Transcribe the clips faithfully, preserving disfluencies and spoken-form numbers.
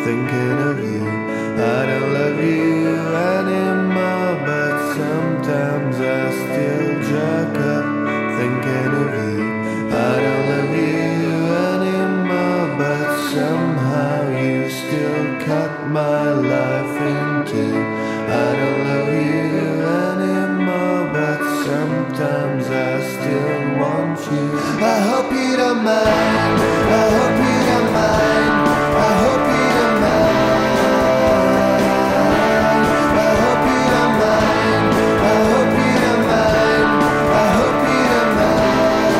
thinking of you. I don't love you anymore, but sometimes I still jerk up thinking of you. I don't love you anymore, but somehow you still cut my life in two. I don't love you anymore, but sometimes I still want you. I hope you don't mind, I hope you don't mind, I hope you don't mind, I hope you don't mind, I hope you don't mind, I hope you don't mind.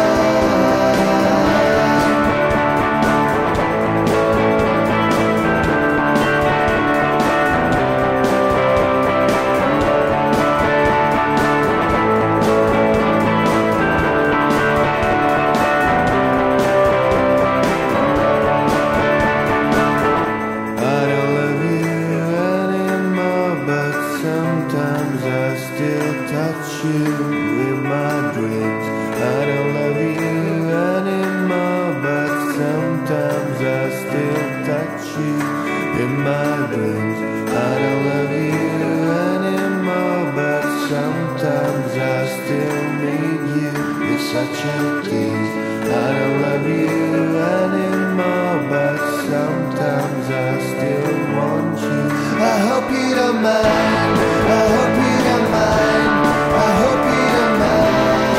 Such a tease. I don't love you anymore, but sometimes I still want you. I hope you don't mind, I hope you don't mind, I hope you don't mind,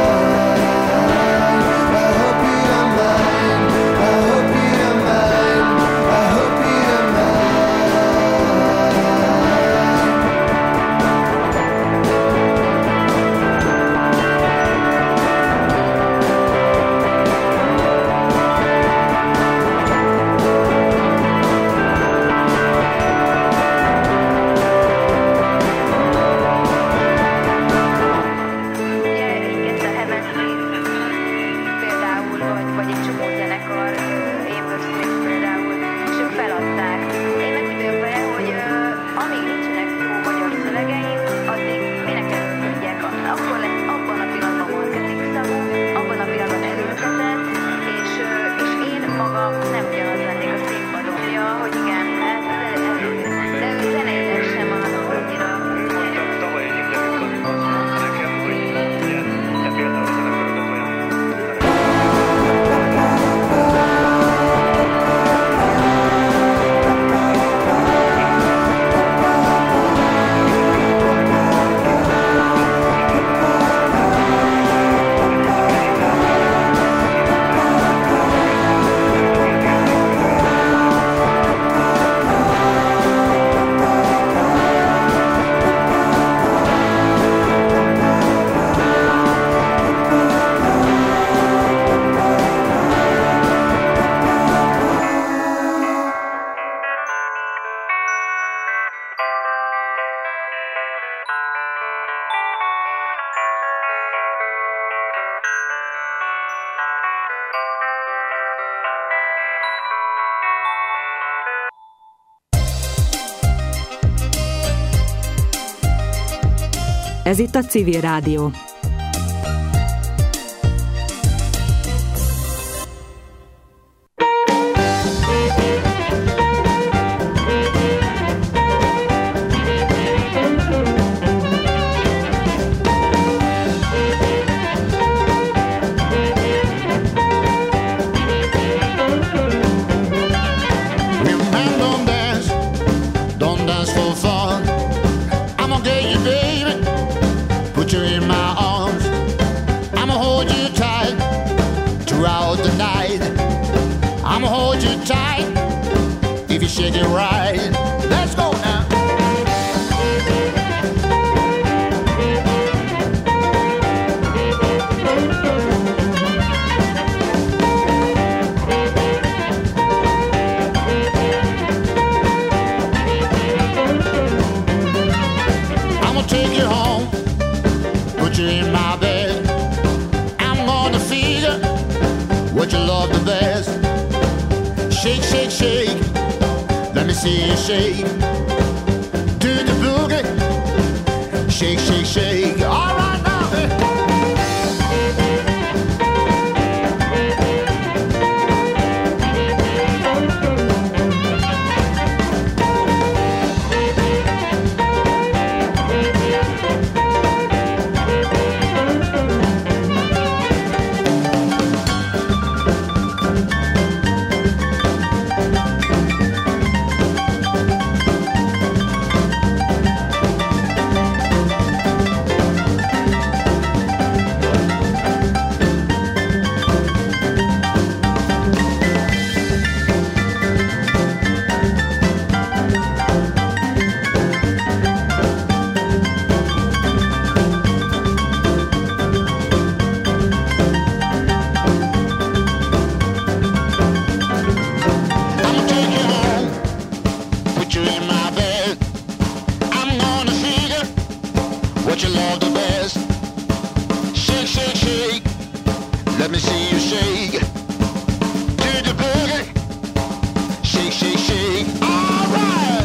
I hope you don't mind, I hope you don't mind, I hope you don't mind. Ez itt a Civil Rádió. Shake it right. Let's go now. I'm gonna take you home, put you in my bed. I'm gonna figure what you love the best. Shake, shake, shake. Let me see you shake. Do the boogie. Shake, shake, shake. All right now. Let me see you shake to the boogie. Shake, shake, shake. All right.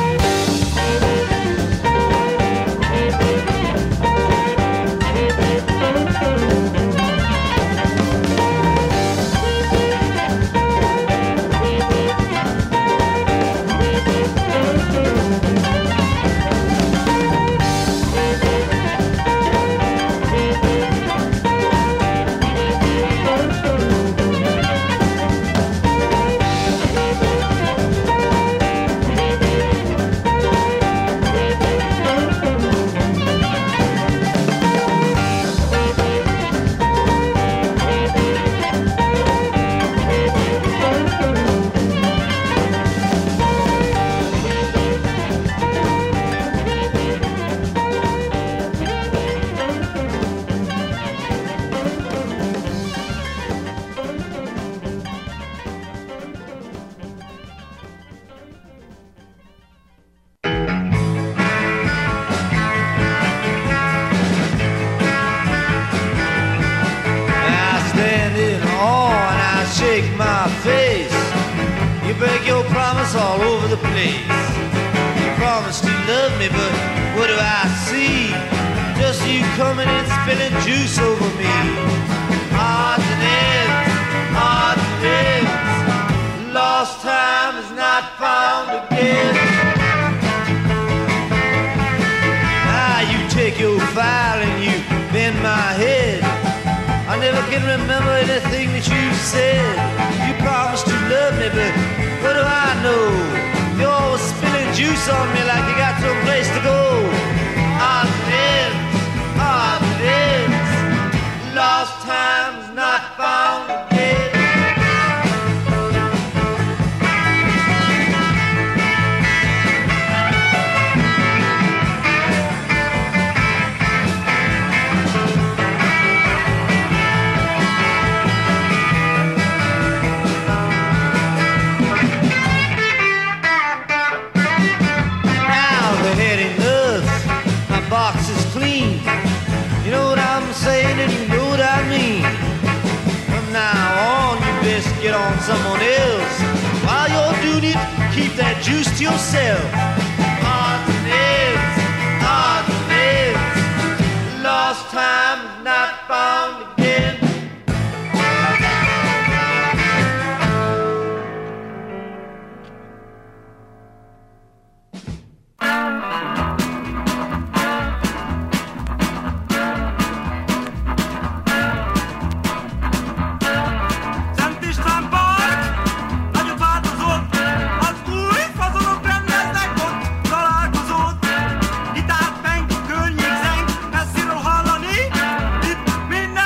All over the place. You promised to love me, but what do I see? Just you coming and spilling juice over me. Odds and ends, odds and ends. Lost time is not found again. Now you take your file and you bend my head. I never can remember anything that you said. You promised to love me, but what do I know? You're always spilling juice on me like you got some place to go. Odds and ends, odds and ends. Lost time's not found again. Saying and you know what I mean. From now on you best get on someone else. While you're doing it, keep that juice to yourself. Odds and ends, odds and ends. Lost time is not found again. Midnight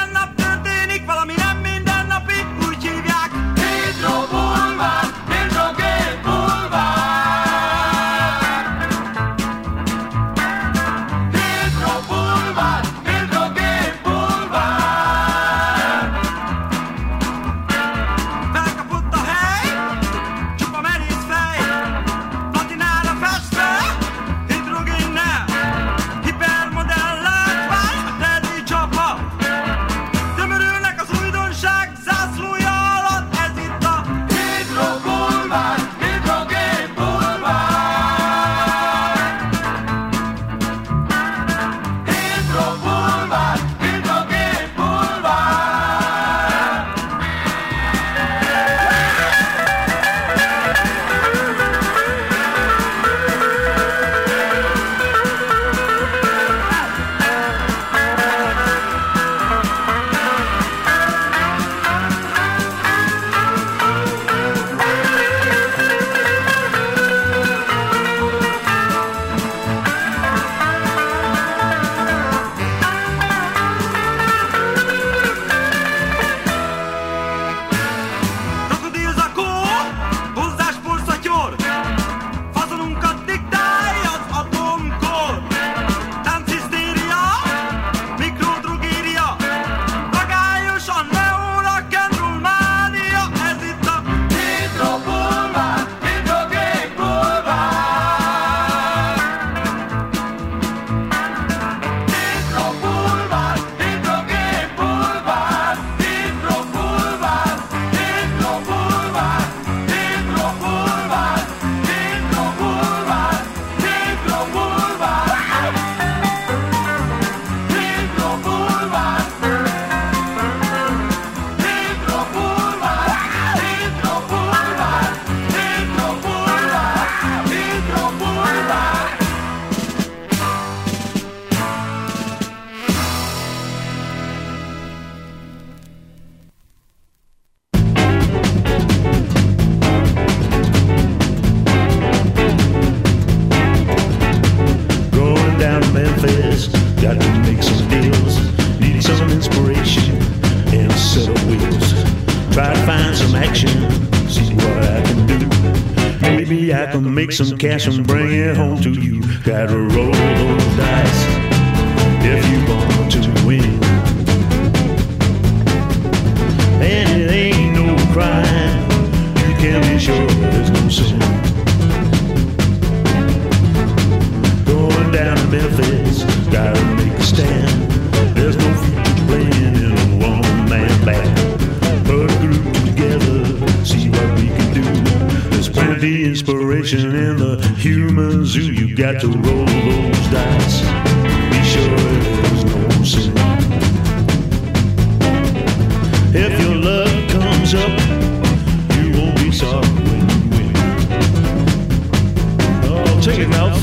make some cash and bring it home to you. Gotta roll those dice if you want to win. And it ain't no crime, you can be sure there's no sin. Going down to Memphis, gotta make a stand. There's no future playing in a one-man band. Put a group together, see what we can do. There's plenty inspiration in the human zoo. You got to roll those dice, be sure there's no sin. If your luck comes up, you won't be sorry when you win. Oh, take it, Mouth.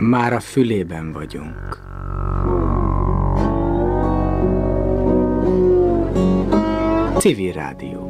Már a fülében vagyunk. Civil Rádió.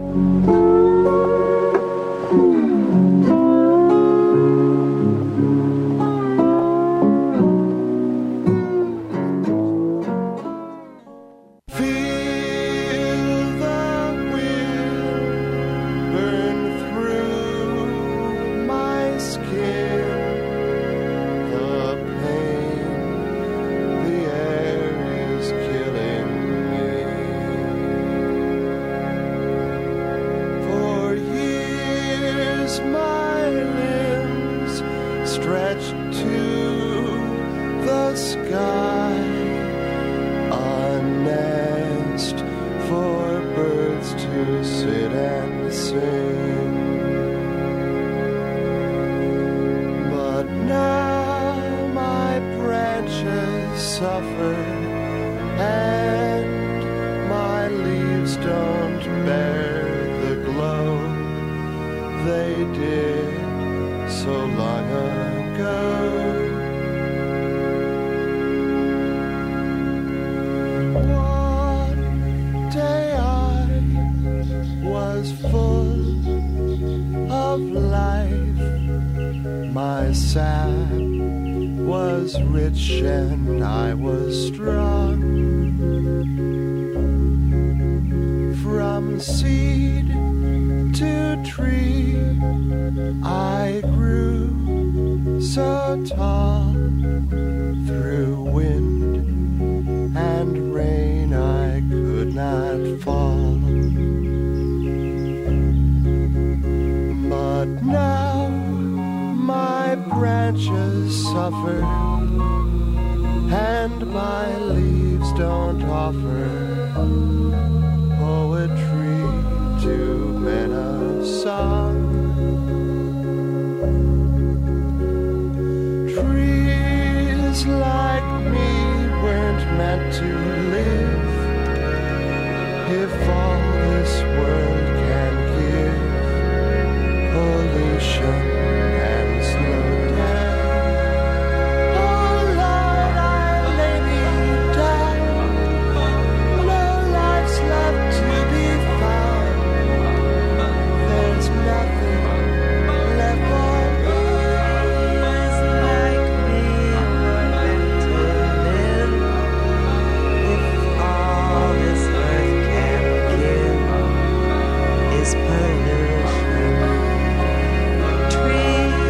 Pollution